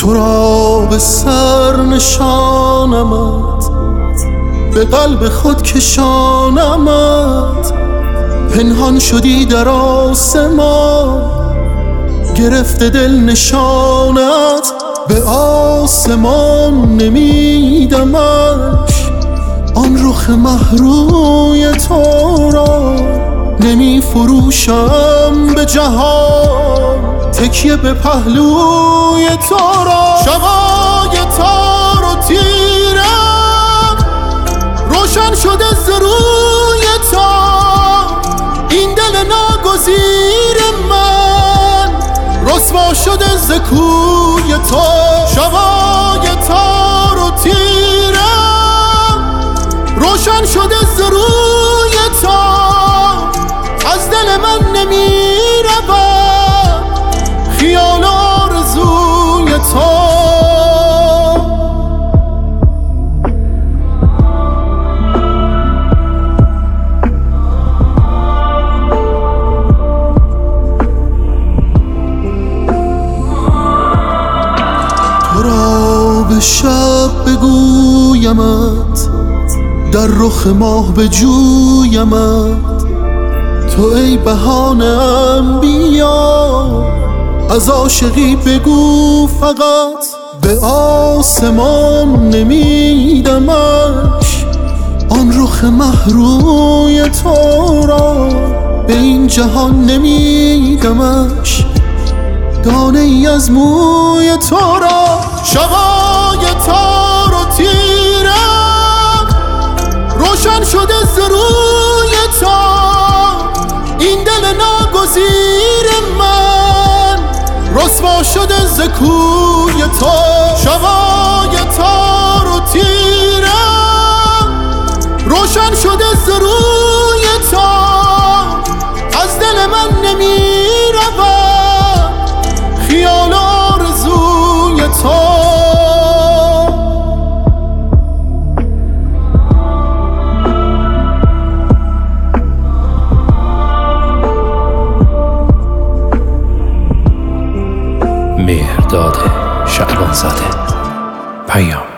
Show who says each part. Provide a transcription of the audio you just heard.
Speaker 1: تو را به سر نشانمت، به قلب خود کشانمت. پنهان شدی در آسمان، گرفته دل نشانت. به آسمان نمیدمش آن رخ مهروی تو را. نمی فروشم به جهان تکیه به پهلوی تو را. شبای تار و تیرم روشن شده ز روی تو. این دل ناگزیر من رسوا شده ز کوی تو. شبای تار و تیرم روشن شده ز روی تو. از دل من نمی رود خیال آرزوی تو. تو را به شب بگویمت، در رخ ماه بجویمت. تو ای بهانه انبیا از عاشقی بگو فقط. به آسمان نمیدمش آن رخ مهروی تو را. به این جهان نمیدمش دانه ای از موی تو را. شبای تار و تیرم روشن شده ز روی تو. این دل ناگزیر من رسوا شده ز کوی تو. شبای تار و تیرم روشن شده ز روی تو. از دل من نمی رود خیال آرزوی تو.
Speaker 2: مهرداد شعبانزاده. پیام.